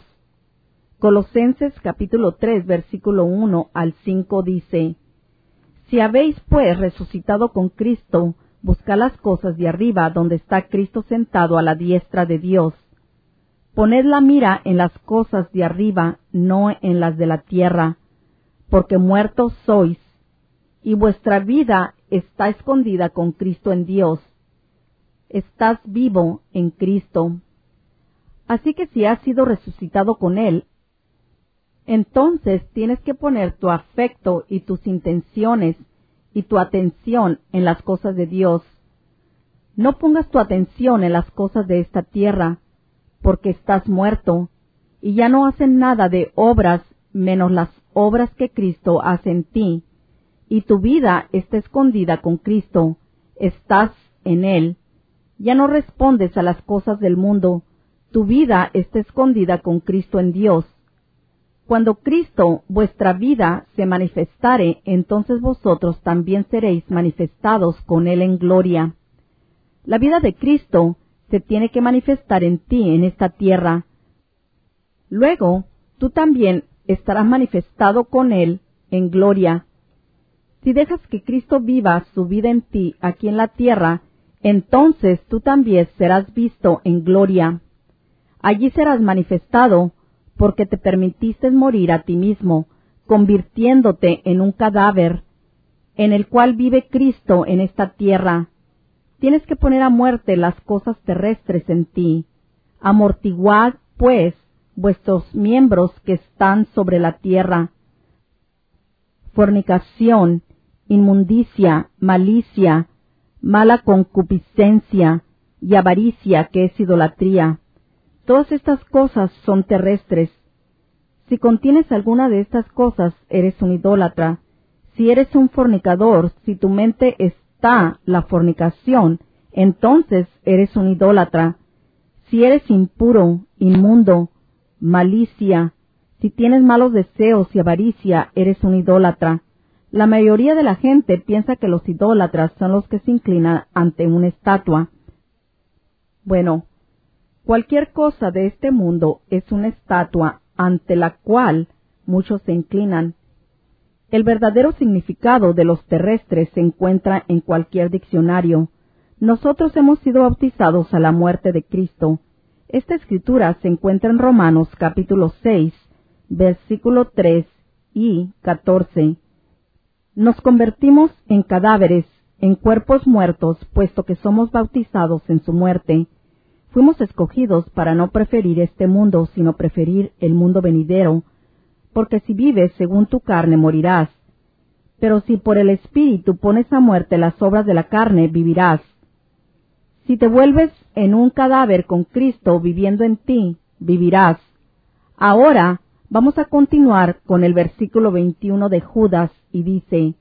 Colosenses capítulo 3, versículo 1 al 5 dice: Si habéis pues resucitado con Cristo, buscad las cosas de arriba, donde está Cristo sentado a la diestra de Dios. Poned la mira en las cosas de arriba, no en las de la tierra, porque muertos sois, y vuestra vida está escondida con Cristo en Dios. Estás vivo en Cristo. Así que si has sido resucitado con Él, entonces tienes que poner tu afecto y tus intenciones y tu atención en las cosas de Dios. No pongas tu atención en las cosas de esta tierra, porque estás muerto, y ya no hacen nada de obras menos las obras que Cristo hace en ti, y tu vida está escondida con Cristo, estás en Él. Ya no respondes a las cosas del mundo, tu vida está escondida con Cristo en Dios. Cuando Cristo, vuestra vida, se manifestare, entonces vosotros también seréis manifestados con Él en gloria. La vida de Cristo se tiene que manifestar en ti en esta tierra. Luego, tú también estarás manifestado con Él en gloria. Si dejas que Cristo viva su vida en ti aquí en la tierra, entonces tú también serás visto en gloria. Allí serás manifestado, porque te permitiste morir a ti mismo, convirtiéndote en un cadáver, en el cual vive Cristo en esta tierra. Tienes que poner a muerte las cosas terrestres en ti. Amortiguad, pues, vuestros miembros que están sobre la tierra: fornicación, inmundicia, malicia, mala concupiscencia y avaricia, que es idolatría. Todas estas cosas son terrestres. Si contienes alguna de estas cosas, eres un idólatra. Si eres un fornicador, si tu mente está la fornicación, entonces eres un idólatra. Si eres impuro, inmundo, malicia, si tienes malos deseos y avaricia, eres un idólatra. La mayoría de la gente piensa que los idólatras son los que se inclinan ante una estatua. Bueno, cualquier cosa de este mundo es una estatua ante la cual muchos se inclinan. El verdadero significado de los terrestres se encuentra en cualquier diccionario. Nosotros hemos sido bautizados a la muerte de Cristo. Esta escritura se encuentra en Romanos capítulo 6, versículo 3 y 14. Nos convertimos en cadáveres, en cuerpos muertos, puesto que somos bautizados en su muerte. Fuimos escogidos para no preferir este mundo, sino preferir el mundo venidero, porque si vives según tu carne morirás. Pero si por el Espíritu pones a muerte las obras de la carne, vivirás. Si te vuelves en un cadáver con Cristo viviendo en ti, vivirás. Ahora vamos a continuar con el versículo 21 de Judas, y dice: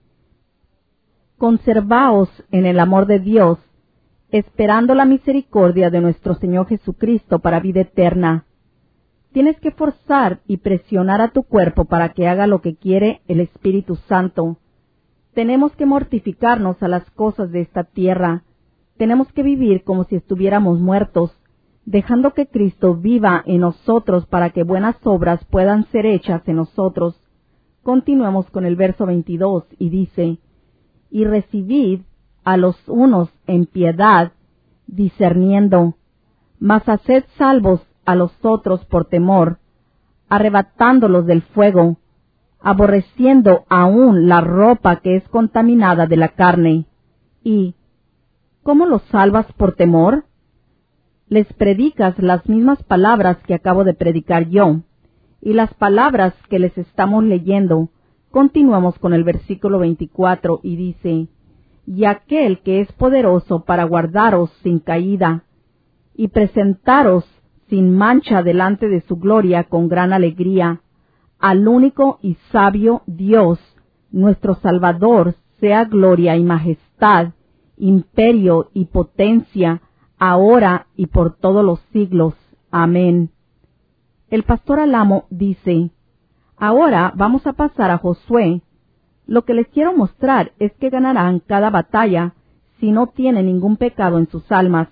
Conservaos en el amor de Dios, esperando la misericordia de nuestro Señor Jesucristo para vida eterna. Tienes que forzar y presionar a tu cuerpo para que haga lo que quiere el Espíritu Santo. Tenemos que mortificarnos a las cosas de esta tierra. Tenemos que vivir como si estuviéramos muertos, dejando que Cristo viva en nosotros para que buenas obras puedan ser hechas en nosotros. Continuemos con el verso 22 y dice: Y recibid a los unos en piedad, discerniendo, mas haced salvos a los otros por temor, arrebatándolos del fuego, aborreciendo aún la ropa que es contaminada de la carne. Y ¿cómo los salvas por temor? Les predicas las mismas palabras que acabo de predicar yo, y las palabras que les estamos leyendo. Continuamos con el versículo 24 y dice: Y aquel que es poderoso para guardaros sin caída, y presentaros sin mancha delante de su gloria con gran alegría, al único y sabio Dios, nuestro Salvador, sea gloria y majestad, imperio y potencia, ahora y por todos los siglos. Amén. El pastor Alamo dice: Ahora vamos a pasar a Josué. Lo que les quiero mostrar es que ganarán cada batalla si no tienen ningún pecado en sus almas.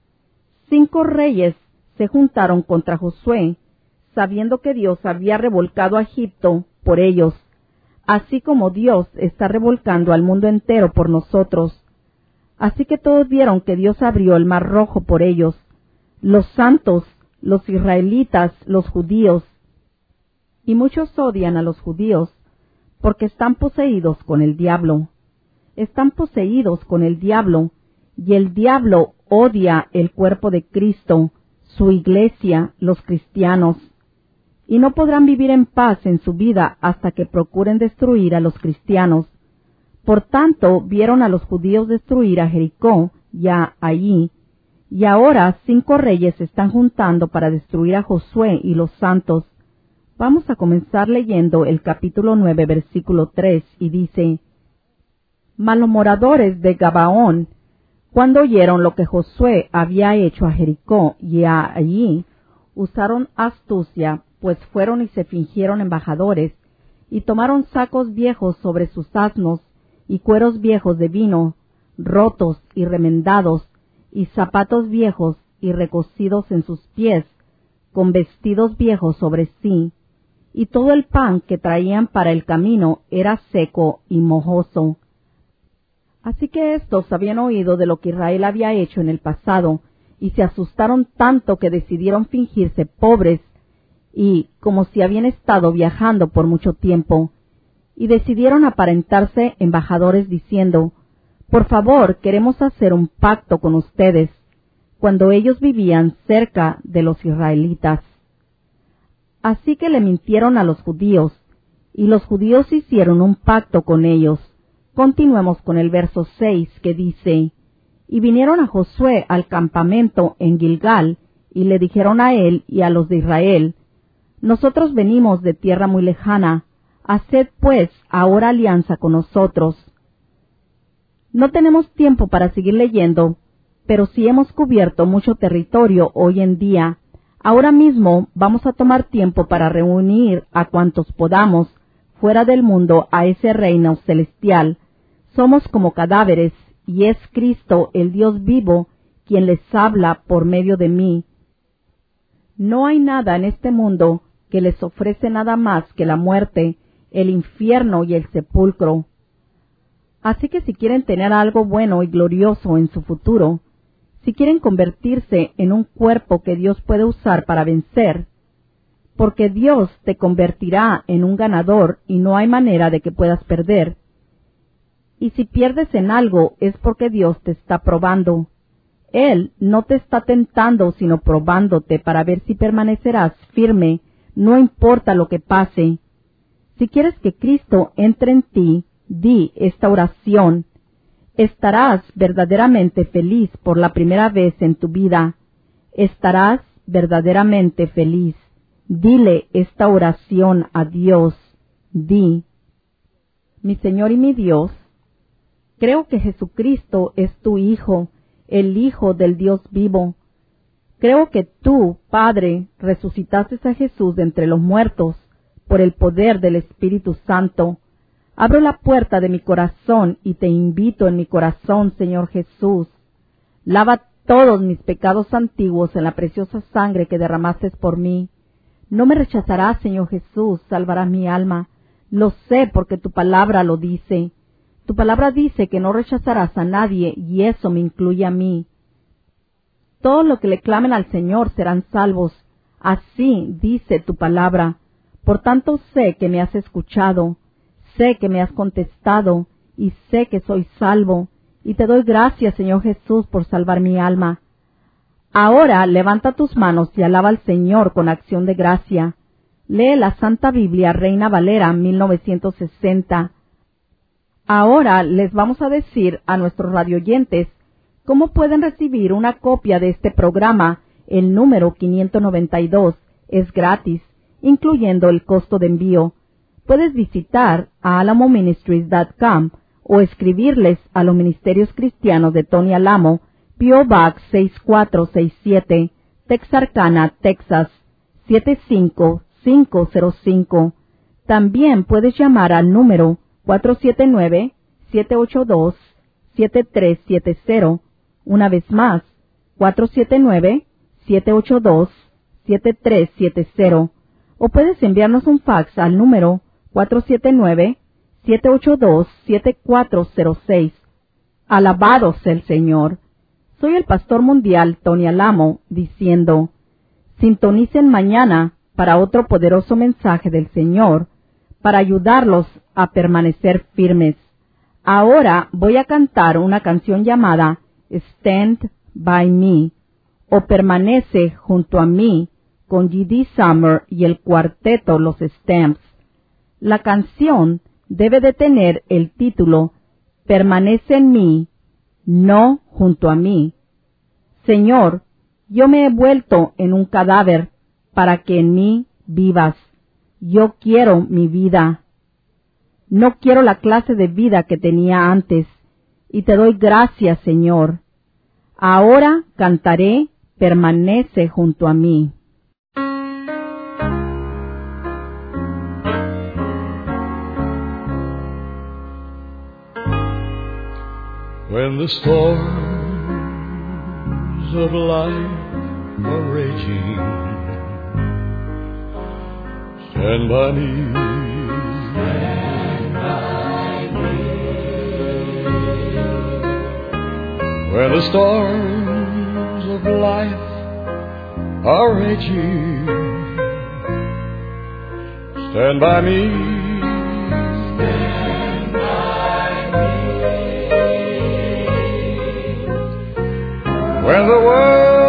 5 reyes se juntaron contra Josué, sabiendo que Dios había revolcado a Egipto por ellos, así como Dios está revolcando al mundo entero por nosotros. Así que todos vieron que Dios abrió el mar Rojo por ellos, los santos, los israelitas, los judíos. Y muchos odian a los judíos, porque están poseídos con el diablo. Están poseídos con el diablo, y el diablo odia el cuerpo de Cristo, su iglesia, los cristianos. Y no podrán vivir en paz en su vida hasta que procuren destruir a los cristianos. Por tanto, vieron a los judíos destruir a Jericó, ya allí, y ahora 5 reyes se están juntando para destruir a Josué y los santos. Vamos a comenzar leyendo el capítulo 9, versículo 3, y dice: Mas los moradores de Gabaón, cuando oyeron lo que Josué había hecho a Jericó y allí, usaron astucia, pues fueron y se fingieron embajadores, y tomaron sacos viejos sobre sus asnos, y cueros viejos de vino, rotos y remendados, y zapatos viejos y recocidos en sus pies, con vestidos viejos sobre sí, y todo el pan que traían para el camino era seco y mojoso. Así que éstos habían oído de lo que Israel había hecho en el pasado, y se asustaron tanto que decidieron fingirse pobres, y como si habían estado viajando por mucho tiempo, y decidieron aparentarse embajadores diciendo: Por favor, queremos hacer un pacto con ustedes. cuando ellos vivían cerca de los israelitas. Así que le mintieron a los judíos, y los judíos hicieron un pacto con ellos. Continuemos con el verso 6 que dice: Y vinieron a Josué al campamento en Gilgal, y le dijeron a él y a los de Israel: Nosotros venimos de tierra muy lejana, haced pues ahora alianza con nosotros. No tenemos tiempo para seguir leyendo, pero sí hemos cubierto mucho territorio hoy en día. Ahora mismo vamos a tomar tiempo para reunir a cuantos podamos fuera del mundo a ese reino celestial. Somos como cadáveres, y es Cristo, el Dios vivo, quien les habla por medio de mí. No hay nada en este mundo que les ofrece nada más que la muerte, el infierno y el sepulcro. Así que si quieren tener algo bueno y glorioso en su futuro, si quieren convertirse en un cuerpo que Dios puede usar para vencer, porque Dios te convertirá en un ganador y no hay manera de que puedas perder. Y si pierdes en algo es porque Dios te está probando. Él no te está tentando sino probándote para ver si permanecerás firme, no importa lo que pase. Si quieres que Cristo entre en ti, di esta oración. Estarás verdaderamente feliz por la primera vez en tu vida. Estarás verdaderamente feliz. Dile esta oración a Dios. Di: Mi Señor y mi Dios, creo que Jesucristo es tu Hijo, el Hijo del Dios vivo. Creo que tú, Padre, resucitaste a Jesús de entre los muertos por el poder del Espíritu Santo. Abro la puerta de mi corazón y te invito en mi corazón, Señor Jesús. Lava todos mis pecados antiguos en la preciosa sangre que derramaste por mí. No me rechazarás, Señor Jesús, salvarás mi alma. Lo sé porque tu palabra lo dice. Tu palabra dice que no rechazarás a nadie y eso me incluye a mí. Todos los que le clamen al Señor serán salvos. Así dice tu palabra. Por tanto sé que me has escuchado. Sé que me has contestado y sé que soy salvo, y te doy gracias, Señor Jesús, por salvar mi alma. Ahora levanta tus manos y alaba al Señor con acción de gracia. Lee la Santa Biblia Reina Valera 1960. Ahora les vamos a decir a nuestros radioyentes cómo pueden recibir una copia de este programa. El número 592 es gratis, incluyendo el costo de envío. Puedes visitar a alamoministries.com o escribirles a los Ministerios Cristianos de Tony Alamo, P.O. Box 6467, Texarkana, Texas 75505. También puedes llamar al número 479-782-7370. Una vez más, 479-782-7370. O puedes enviarnos un fax al número 479-782-7406. Alabado sea el Señor. Soy el pastor mundial Tony Alamo, diciendo: sintonicen mañana para otro poderoso mensaje del Señor, para ayudarlos a permanecer firmes. Ahora voy a cantar una canción llamada Stand By Me, o Permanece junto a mí, con G.D. Summer y el cuarteto Los Stamps. La canción debe de tener el título Permanece en mí, no junto a mí. Señor, yo me he vuelto en un cadáver para que en mí vivas. Yo quiero mi vida. No quiero la clase de vida que tenía antes, y te doy gracias, Señor. Ahora cantaré Permanece junto a mí. When the storms of life are raging, stand by me. Stand by me. When the storms of life are raging, stand by me. When the world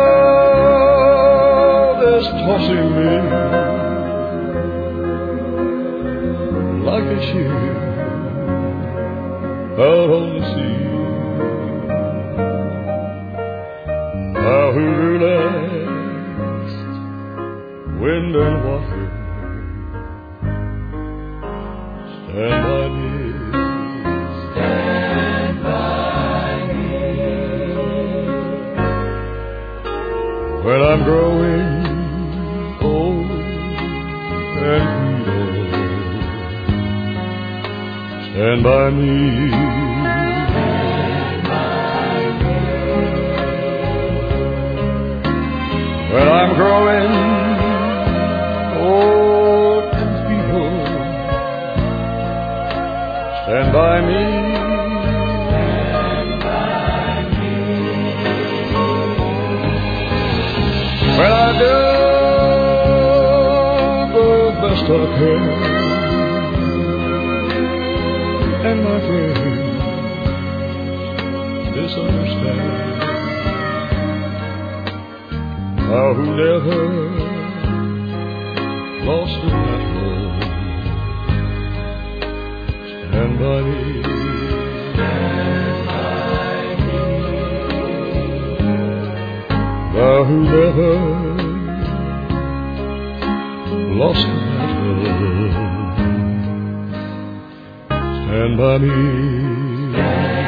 out on the sea. Thou who relaxed wind and water, stand by me. Stand by me. When I'm growing old and feeble, stand by me. Stand by me. When I'm growing old and feeble, stand by me. Stand by me. When I do the best I can, and my friends misunderstand, thou who never lost a battle, stand by me. Stand by me. Thou who never lost a battle, stand by me.